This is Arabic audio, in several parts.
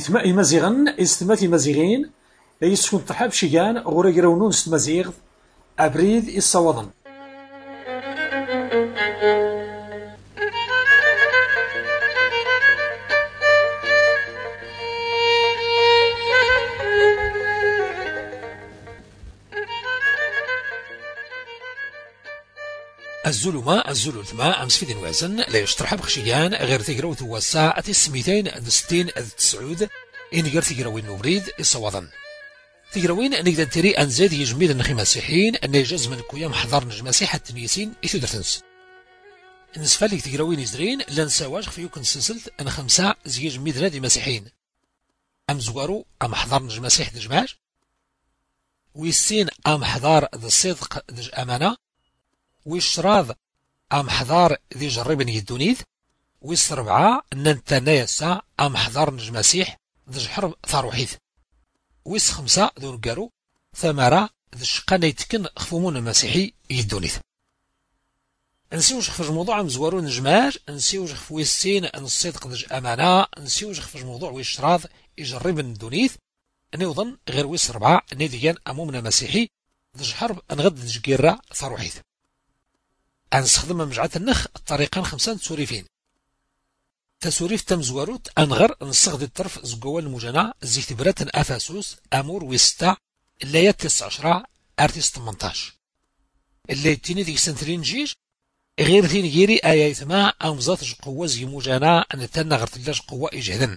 إثماء مزيغن استمات مزيغين لا يسكن طحاب شيغان غورا يراونون ستمازيغ أبريد الصوضن. الزلمة أمس في وازن لا يشترح بخشيان غير تقرأ توسع السميتين الستين التسعود إن غير تقرأوين نوريد الصوضن تقرأوين نقدر تري أنزاد يجميد النخي مسيحين أن يجاز من كويا محضر نجم مسيحة التميسين إثودرتنس نسفالك تقرأوين يزرين لنساواج في يمكن سلسلت أن 5 زي يجميد نادي مسيحين أم زوارو أم حضر نجم مسيح دجماج ويسين أم حضار ذا الصدق دج أمانة ويشراض أم حضار ذي جربني الدونيث ويسربعة ننتا نيسا أم حضار نجم مسيح ذي حرب ثاروحيث ويس 5 دون قارو ثمرة ذي شقان يتكن خفومون المسيحي يدونيث نسيوش في الموضوع مزوارو نجماج نسيوش في ويسين الصدق دج أمانة نسيوش في الموضوع ويشراض يجربن الدونيث أني وظن غير ويس 4 أني ديان أمومنا مسيحي ذي حرب أنغد ذي جيرا ثاروحيث أنستخدم مجعة النخ الطريقان 5 تسوريفين تسوريف تمزواروت أنغر نستخدم الطرف زقوال المجنع زيت برات أفاسوس أمور ويستا اللي 19 أرتيس 18 اللي تيني ذي سنترين جيج غير ثين جيري آيات ما أمزات قوة زي مجنع أن تنغر تلاج قوة إجهدن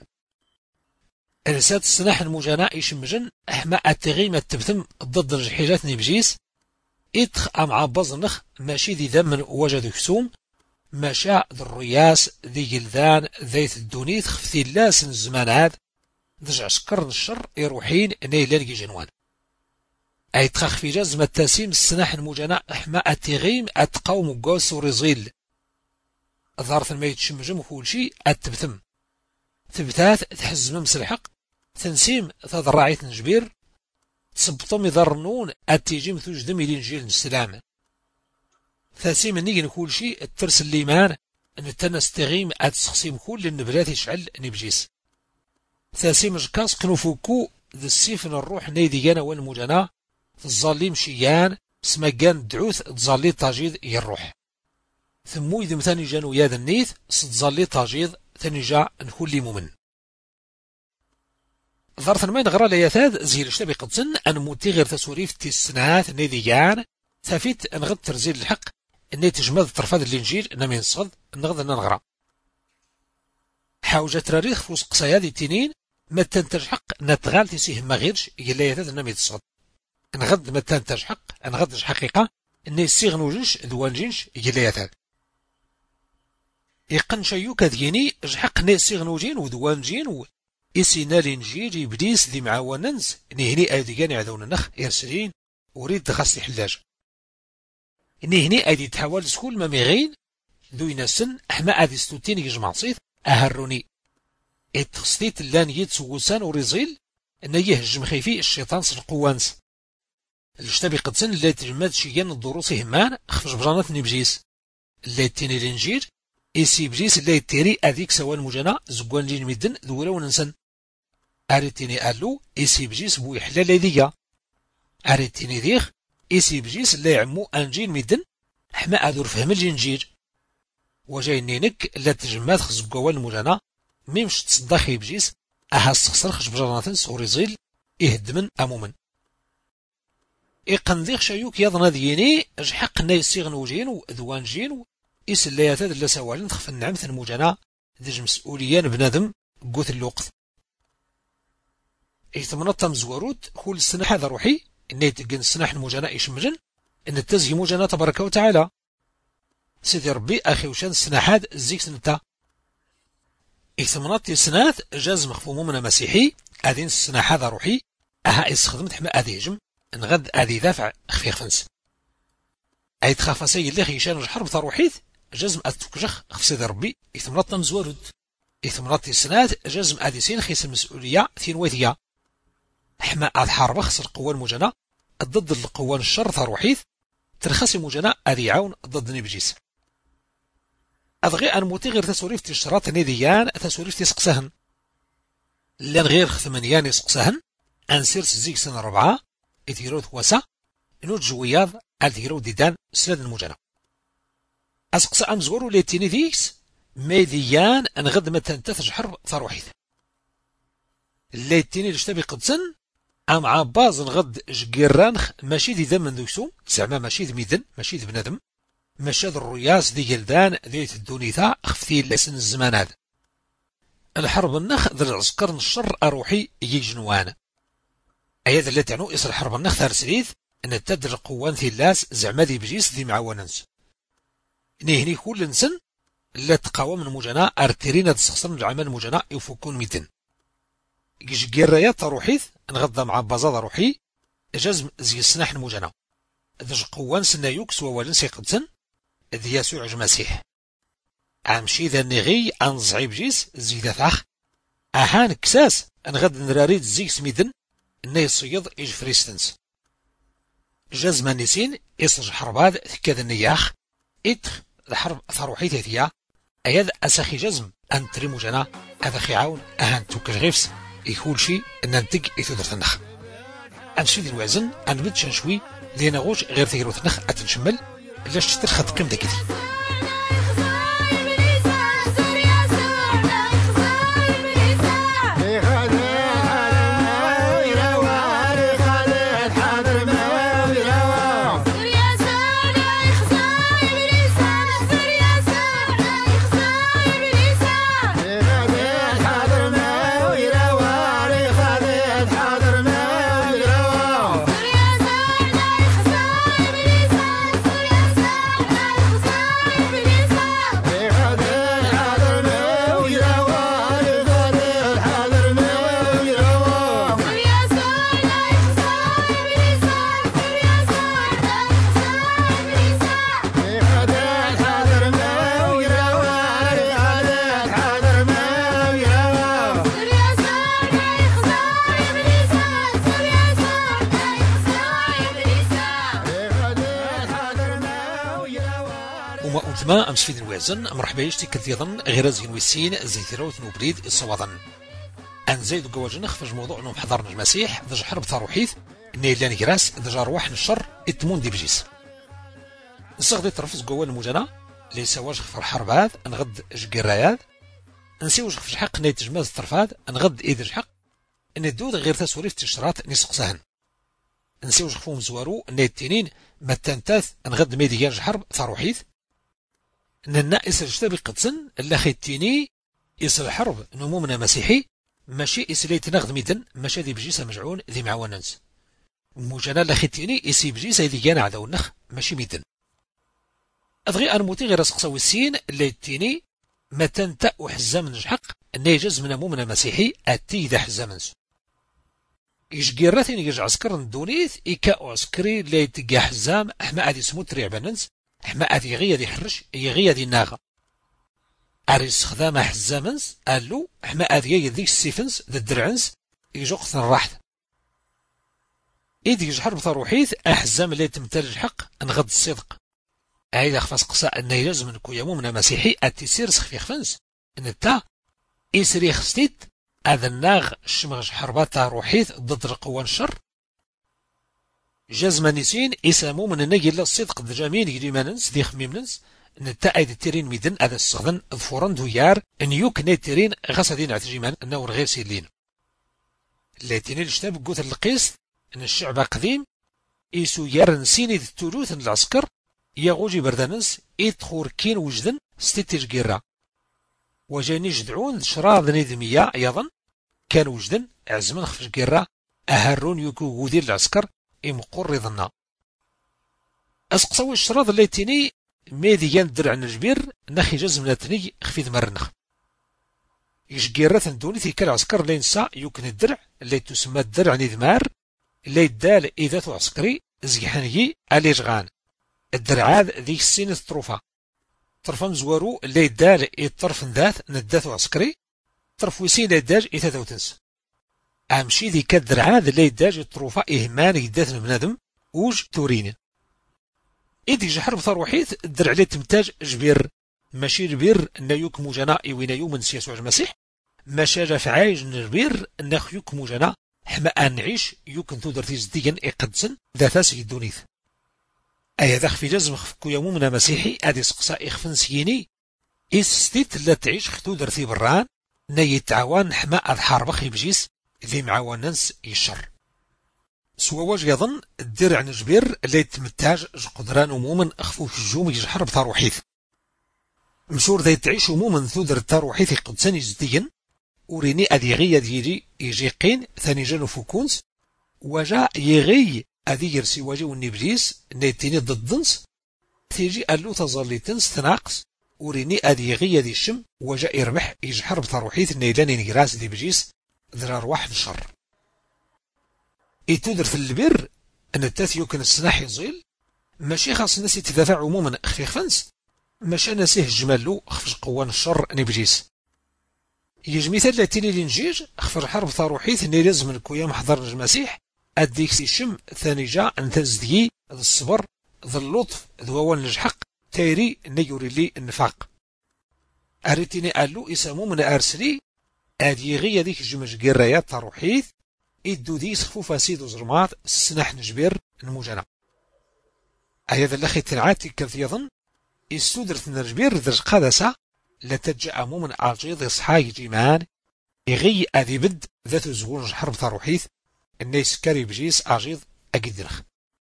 رسالة السلاح المجنع يشمجن أحماء التغيم التبثم ضد الحاجات نبجيس إدخ أم عباز النخ ماشي ذي ذم وجد كسوم ماشا ذي الرياس ذي جلدان ذيت الدونيث خفثي اللاس الزمان عاد ذي عسكر الشر يروحين نيلان جنوان أي تخخ في جزم التاسيم السناح المجنع أحماء التغيم أتقوم قوس ورزيل ظهرت الميت شمجم كل شي أتبثم ثبتات تحزم مسلحق تنسيم تضرعيت نجبير تسبطم يضرنون التيجيم تجدم الانجيل السلام ثاسيم نيجي كل شيء الترس الليمان ان التنستغيم اتسخسيم كل النبلات يشعل نبجيس ثاسيم جكاس قنوفوكو ذا السيف الروح نيدي جانا والمجانا الظاليم شيان سمجان دعوث تظالي تاجيد يروح ثمو إذا مثاني جانو ياد النيث ستظالي تاجيد ثاني جا نكون مؤمن ظرف ما نغرى ليثاد زيل شتبي قدسن أن موتي غير تسوريف تسنات نيديان ثافيت نغد ترزيل الحق أني تجمد طرفات الإنجيل نمين صد نغد نغرى حاوجة تراريخ فوس قصايا دي تنين ما تنتج حق نتغال تسيه ما غيرش يلا يثاد نمين صد نغد ما تنتج حق نغدش حقيقة أني السيغ نوجنش ذوان جنش يلا يثاد يقن شيو كذيني جحق ني السيغ نوجين وذوان جين إسينا الإنجيل إبليس ذي معاوننز نهني أيديان عذون النخ يرسلين وريد دخصي حلاج نهني أيدي تحاول سكول ما مغين ذو ينسن أحما أدي ستوتين يجمع صيث أهروني اتخصيت اللان يتسوسان ورزيل أن يهجم خيفي الشيطان سرقوانس الاشتبي قدسن اللي تجمد شيان الدروس همان خفج برانات نبجيس اللي تيني الإنجيل إسي بجيس اللي تيري أذيك سوان مجانا زقوان جين مدن ذولا وننسن أريتيني قالو إسي بجيس بو إحلال لذيا أريتيني ذيخ إسي بجيس اللي يعمو أنجين مدن حما أدور فهم الجنجير وجاي نينك لا تجماد خزقوان مجانا ميمش تصدخي بجيس أهاس خسر خشبجاناتن سوريزيل إهدمن أمومن إقن ذيخ شايوك يضنا ذيني أجحق نايسيغن وجين وذوان جين إس اللي يتاد اللي سوالين تخف النعمث المجانا ذيج مسؤوليان بنادم قوث اللوقت إيثمنطم زواروت كل السنة هذا روحي إن يتقن السنة المجانا إشمجن إن التزهي مجانا تبارك وتعالى سيدي ربي أخي وشان السنة هذا الزيك سنتا إيثمنط السنات جاز مخفومو من مسيحي أذين السنة هذا روحي أها إسخدمت حما أذيجم إن غد أذي دافع خفير فنس أي تخافسي اللي خيشان الحرب تروحيث جزم أتوكجخ خفسيد ربي إثمرات مزورد إثمرات السنات جزم أديسين خيس المسؤولية ثين ويثيا حما أذ حرب خسر قوان مجانا ضد القوان الشر تروحيث ترخصي مجانا أذي عون ضد نبجيس أضغي أن موتي غير تسوريف تشترات نيديان تسوريف تسقسهن لان غير ثمانيان يسقسهن انسير زيك سنة 4 يتيرو ثواسا نوت جوياض التيرو ديدان سلاد المجنة اسقسى امزغور ولا تيني ديكس ميديان انغد متى تثج حرب ثروحيث اللي تيني لشتبي قدسن ام عباز نغد جيرانخ ماشي دي دم من دوكسو زعما ماشي ذ ميدن ماشي ذ بنادم ماشي ذ الرياس دي جلدان ذي الدونيثا خفتي لسن الزمان هذا الحرب النخ ذا العسكر الشر اروحي يجنوان اياد اللي تعنو اسر الحرب النخ ثار سعيد ان تدر قوان ثلاث زعما ذي بجيس ذي معاوننس نهني كل نسن لا تقاوم من مجانا ارترين تسخصن العمل مجانا يفكون ميدن جيرايات روحيث نغضى مع بازاد روحي جزم زي السناح المجانا ذج قوان سنا يوكس ووالن سيقدسن ذي يسوع المسيح عمشي ذا نغي انزعي بجيس زي ذاثاخ اهان كساس نغد نراريد زيك سميدن اني صيد ايج فريستنس جزم النسين يصج حرباد كذا نياخ اتخ الحرب ثروحي ثيثيا اياد اسخي جزم ان تري مجانا هذا خيعاون اهان توكش غيفس يقول شيء ان ننتج يثدر النخ انشيد الوزن ان بدش نشوي لينا غوش غير ثيرو النخ اتنشمل لاش ترخد كم دكتي ما أمس في الوزن مرحبا يشتي كثيرا غير زين ويسين زي ثروت نوبريد الصوادن أن زيد جواجن خفج موضوع إنهم حضرنا المسيح ذج حرب ثروحيث نيلان جراس ذج أرواح الشر اتمون دي بجيس نستخدم ترفز جوا المجنة ليس وجه في الحرب هذا نغد جرايات نسي وجه في الحق نيتجماز الطرفات نغد إيد الحق إن الدود غير تسوريف تشرات نسق سهن نسي وجه فيهم زوارو نيتينين متنتاث نغد ميديان حرب ثروحيث ننا إسر جتبي قدسن اللي خيتيني إسر الحرب نمومنا مسيحي ماشي إسليت نغد ميدن ماشي ذي بجيسة مجعون ذي معوننس مجانا اللي خيتيني إسي بجيسة ذي جانا عدو النخ ماشي ميدن أضغي أنموتي غير أسقصا والسين اللي يتيني متن تأو حزام نجحق أن يجز من مؤمن مسيحي أتي ذا حزامنس يجيراتين يجي عسكر ندونيث إيكا عسكري اللي يتقى حزام أحما أدي سموت ريعباننس أحما أدي غيا دي حرش يغيا دي ناغا أريس خدام حزامنس قالو أحما أدي ذيك السيفنس ذا الدرعنس يجوقث الراحت إيدي يجحر بطروحيث أحزام اللي تمتلج حق نغد الصدق هيدا خفاس قصا أن يلزم نكو يمومنا مسيحي أتيسير سخفي خفنس أن التا إسري خستيت هذا الناغ الشمغج حرباتا روحيث ضد القوى الشر جازم نسين إسامو من النجي إلا الصدق دجامين يجريماننس ذي خميمنس أن التا أيد التيرين ميدن هذا الصغدن ظفوران دويار أن يوك نيتيرين غسدين عتجيمان أنه غير سيلين اللاتيني الاشتاب قوث القيس أن الشعب قديم إيسو يرنسيني التلوث العسكر يغوجي بردانس إدخور كين وجدن ستيتش جيرا وجاني جدعون شراض ندمية أيضا كان وجدن عزمن خفش جيرا أهرون يكو غودير العسكر إمقر ظنا أسقصوا الشراض اللي تيني ميدي يندر عن الجبير نخي جزم لاتني خفيذ مرنخ يشجيرا ثندوني ثيك العسكر اللي نسا يمكن الدرع اللي تسمى الدرع ندمار اللي يدال إذا عسكري زيحانيي أليجغان الدرعاد ذيك السين الطروفة طرفا مزوارو اللي يدال الطرف ذات نداثو عسكري طرف ويسين يداج إذا وتنس أمشي ذيك الدرعاد اللي يداج الطروفة إهمان يداث بنادم وج تورين إذي جحر بثروحيث الدرع اللي تمتاج جبير ماشي البير نيوك مجانا وينايو من سيسوع المسيح مشاجة في عايج نربير ناخ يوك موجنا حما أن نعيش يوكن تودر تيزديا إقدسن ذا سي الدونيث أي ذاك في جزم خفكو يومنا مسيحي أدي سقسا إخفن سيني إستيت لا تعيش ختودر ثي بران ناي تعوان حما أضحار بخي بجيس ذي معاوننس يشر سوا واج يظن الدرع نجبير اللي يتمتاج قدران عموما أخفو الجوم يجحر بتاروحيث مشور ذي تعيش عموما ثودر التاروحيث قدساني جديا وريني أدي غي ديري يجي قين ثاني جانو فوكونس وجاء يغي أدي يرسي واجي والنبجيس نيتيني ضدنس تيجي ألو تظلي تنس تناقص وريني أدي غي دي الشم وجاء يربح يجحر بتاروحيث نيلاني نجراس دي بجيس ذرار واحد شر يتودر في البر أن التاث يمكن السلاح يزيل ماشي خاص الناس يتدافع عموما أخفي خفنس ماشي ناسيه الجمالو أخفش قوان الشر نبجيس يجي مثال لاتيني لنجيج أخفر حرب ثاروحيث ني لازم الكويا محضر المسيح أديك سيشم ثاني جا أن تزدي الصبر ذا اللطف ذووان الحق تيري نيوري لي النفاق أريتيني قالو يسمو من أرسلي أدي غي ديك الجمج قرايات ثاروحيث إدو دي سخفو فاسيد وزرمات السناح نجبير المجانا أيضا الأخي تنعاتي كذ يظن يستودرت نجبير ذرج قادسة لتجأ من عجيض يصحاي جيمان يغي أذي بد ذات زغون حرب ثاروحيث الناس كاري بجيس عجيض أقدرخ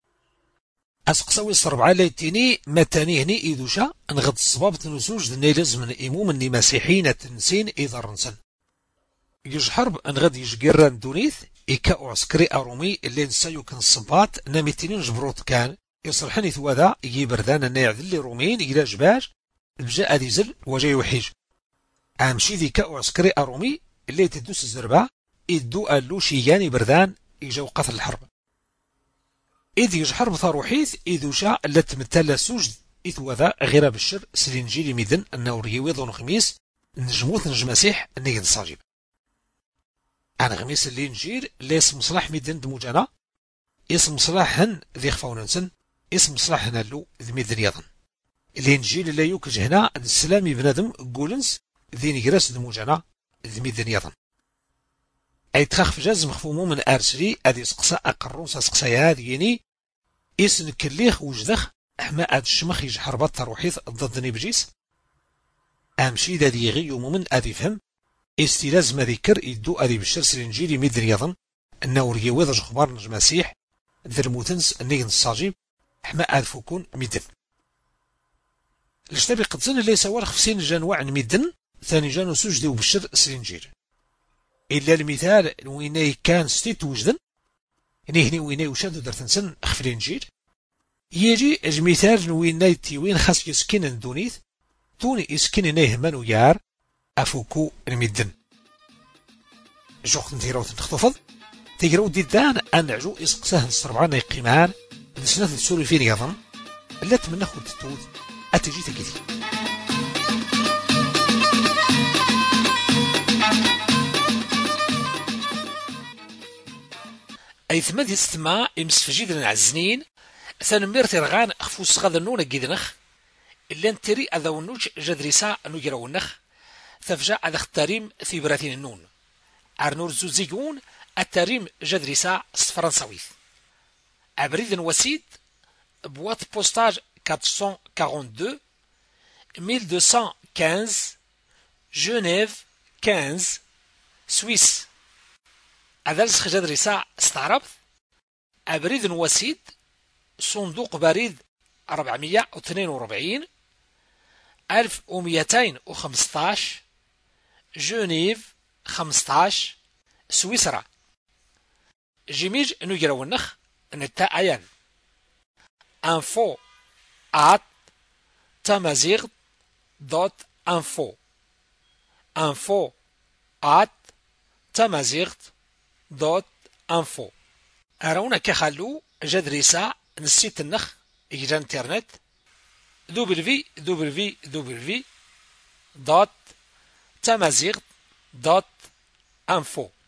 أسقسوي الصربعة ليتيني متاني هني إيدوشا نغد الصباب تنسوج ذني لازم إموم إني مسيحين تنسين إذا رنسن يج حرب أنغد يجقران دونيث إيكا عسكري أرومي اللي نسايو كان الصباط نامتينين جبروت كان يصرحني ثواذا يبردان أن يعذل روميين إلى جباج بجاء ذي زل وجاي وحيج أمشي ذي كأو عسكري أرومي اللي تدوس الزرباء إدو ألو شياني بردان إجاو قتل الحرب إذ يجحرب ثاروحيث إذو شاء اللي تمتلا سوجد إثواذا غير بالشر سلينجيلي ميدن أنه ريويض خميس نجموث نجمسيح نيجن صاجب أنا غميس اللي نجير اللي اسم مصلاح ميدن دموجانا اسم مصلاح هن ذي خفاوننسن اسم مصلاح هن اللو ذي ميدن يضن اللي نجيل اللي يوكج هنا السلامي بنادم قولنس ذي نجرس دموجانا ذي ميدن يضن أي تخاف جاز مخفومو من أرسلي أذي سقسا أقرون سقسايا ديني اسن كليخ وجدخ أحما أد الشمخ يجحربات تروحيث ضدني بجيس أمشي ذا دي غيومو من أذي فهم استلاز ما ذكر يدو أذي بالشرس الإنجيلي ميدن يظن أنه ريوض جخبار نج مسيح ذا المتنس النيجن الصاجيب حما أذفكون ميدن الاشتبي قدسن اللي يسوار خفسين جانواع ميدن ثاني جانو سجدي وبالشر الإنجيل إلا المثال ويناي كان ستيت وجدن هني ويناي وشادو درتنسن أخف الإنجيل يجي المثال ويناي تيوين خاص يسكن دونيث دوني يسكن نيهمان ويار أفوكو الميدن جوخت نتيرو تنخطفض تيقرو ديدان أن عجو إسقساه السربعان يقيمان نسناث السوري فين يظن لا تمنى خود التود أتجي تكيدي أي ثماد يستمع يمسفجيد العزنين ثانمير ترغان أخفوس غاذنون جيدنخ إلا نتري أذونوش جدريسا أنو يراونخ ثفجاء هذا التريم في براثين النون أرنور زوزيون التريم جدريسا فرنساوي أبريد وسيد بوات بوستاج 442 1215 جنيف 15 سويس هذا السخ جدريسا استعرب أبريد وسيد صندوق بريد 442 1215 جنيف 15 سويسرا جيميج نجرو النخ نتا ايان info at tamazigh.info info at tamazigh.info أرونا كخلو جدريسا نسيت النخ إجرى انترنت www.tamazigh.info